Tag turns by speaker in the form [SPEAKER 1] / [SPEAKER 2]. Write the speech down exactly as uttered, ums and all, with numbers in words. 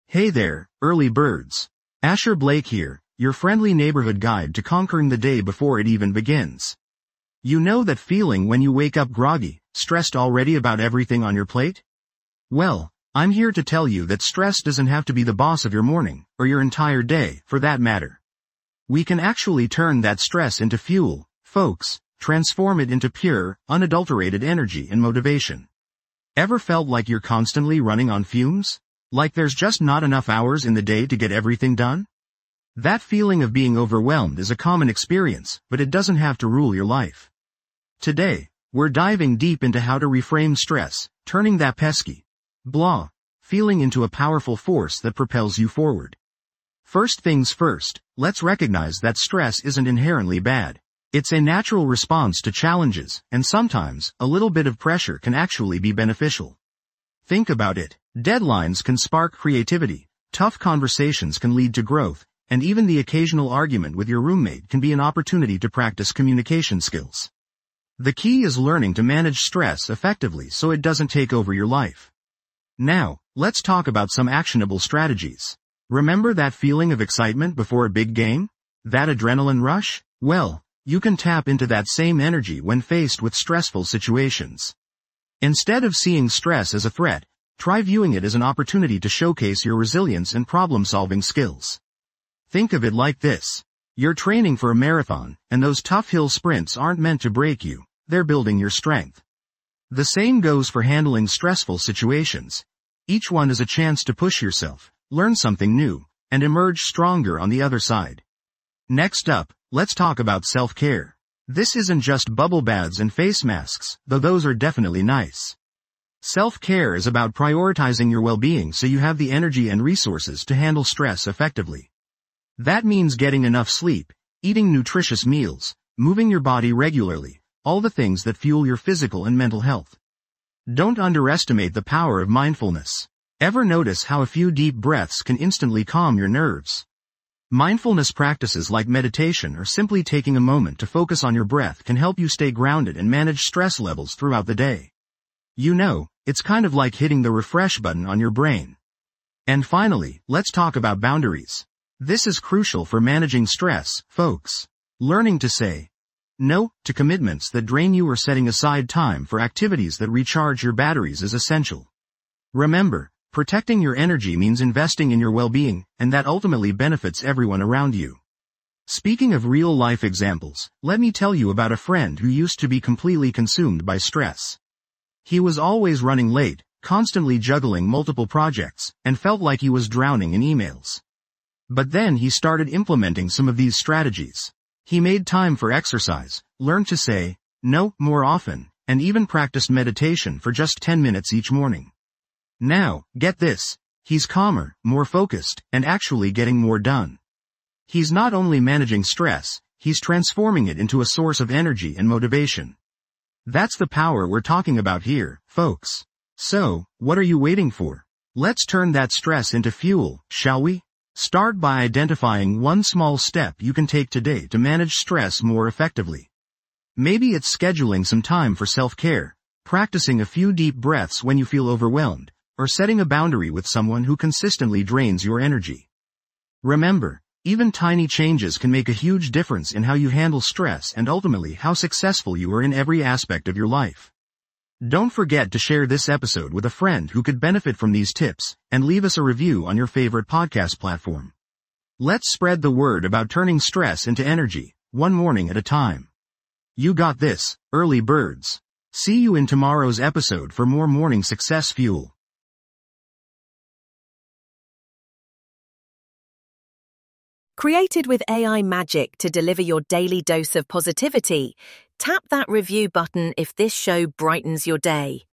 [SPEAKER 1] Hey there, early birds. Asher Blake here, your friendly neighborhood guide to conquering the day before it even begins. You know that feeling when you wake up groggy, stressed already about everything on your plate? Well, I'm here to tell you that stress doesn't have to be the boss of your morning, or your entire day, for that matter. We can actually turn that stress into fuel, folks, transform it into pure, unadulterated energy and motivation. Ever felt like you're constantly running on fumes? Like there's just not enough hours in the day to get everything done? That feeling of being overwhelmed is a common experience, but it doesn't have to rule your life. Today, we're diving deep into how to reframe stress, turning that pesky, blah, feeling into a powerful force that propels you forward. First things first, let's recognize that stress isn't inherently bad. It's a natural response to challenges, and sometimes, a little bit of pressure can actually be beneficial. Think about it. Deadlines can spark creativity, tough conversations can lead to growth, and even the occasional argument with your roommate can be an opportunity to practice communication skills. The key is learning to manage stress effectively so it doesn't take over your life. Now, let's talk about some actionable strategies. Remember that feeling of excitement before a big game? That adrenaline rush? Well, you can tap into that same energy when faced with stressful situations. Instead of seeing stress as a threat, try viewing it as an opportunity to showcase your resilience and problem-solving skills. Think of it like this. You're training for a marathon, and those tough hill sprints aren't meant to break you, they're building your strength. The same goes for handling stressful situations. Each one is a chance to push yourself, learn something new, and emerge stronger on the other side. Next up, let's talk about self-care. This isn't just bubble baths and face masks, though those are definitely nice. Self-care is about prioritizing your well-being so you have the energy and resources to handle stress effectively. That means getting enough sleep, eating nutritious meals, moving your body regularly, all the things that fuel your physical and mental health. Don't underestimate the power of mindfulness. Ever notice how a few deep breaths can instantly calm your nerves? Mindfulness practices like meditation or simply taking a moment to focus on your breath can help you stay grounded and manage stress levels throughout the day. You know, it's kind of like hitting the refresh button on your brain. And finally, let's talk about boundaries. This is crucial for managing stress, folks. Learning to say no to commitments that drain you or setting aside time for activities that recharge your batteries is essential. Remember, protecting your energy means investing in your well-being, and that ultimately benefits everyone around you. Speaking of real-life examples, let me tell you about a friend who used to be completely consumed by stress. He was always running late, constantly juggling multiple projects, and felt like he was drowning in emails. But then he started implementing some of these strategies. He made time for exercise, learned to say no more often, and even practiced meditation for just ten minutes each morning. Now, get this, he's calmer, more focused, and actually getting more done. He's not only managing stress, he's transforming it into a source of energy and motivation. That's the power we're talking about here, folks. So, what are you waiting for? Let's turn that stress into fuel, shall we? Start by identifying one small step you can take today to manage stress more effectively. Maybe it's scheduling some time for self-care, practicing a few deep breaths when you feel overwhelmed, or setting a boundary with someone who consistently drains your energy. Remember, even tiny changes can make a huge difference in how you handle stress and ultimately how successful you are in every aspect of your life. Don't forget to share this episode with a friend who could benefit from these tips, and leave us a review on your favorite podcast platform. Let's spread the word about turning stress into energy, one morning at a time. You got this, early birds. See you in tomorrow's episode for more morning success fuel.
[SPEAKER 2] Created with A I magic to deliver your daily dose of positivity, tap that review button if this show brightens your day.